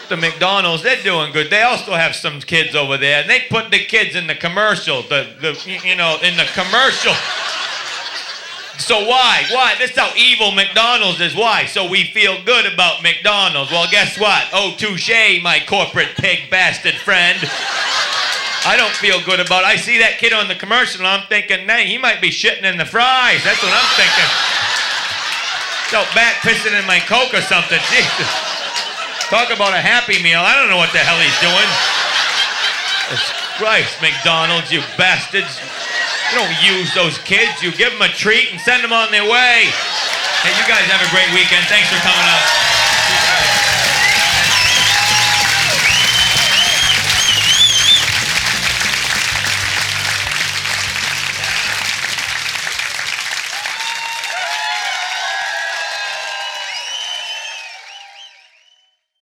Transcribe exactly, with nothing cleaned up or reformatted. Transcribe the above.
The McDonald's, they're doing good. They also have some kids over there, and they put the kids in the commercial, the, the you know, in the commercial. So why? Why? This is how evil McDonald's is. Why? So we feel good about McDonald's. Well, guess what? Oh, touche, my corporate pig bastard friend. I don't feel good about it. I see that kid on the commercial, and I'm thinking, nah, he might be shitting in the fries. That's what I'm thinking. So back pissing in my Coke or something. Jesus. Talk about a Happy Meal. I don't know what the hell he's doing. Jesus Christ, McDonald's, you bastards. You don't use those kids. You give them a treat and send them on their way. Hey, you guys have a great weekend. Thanks for coming out.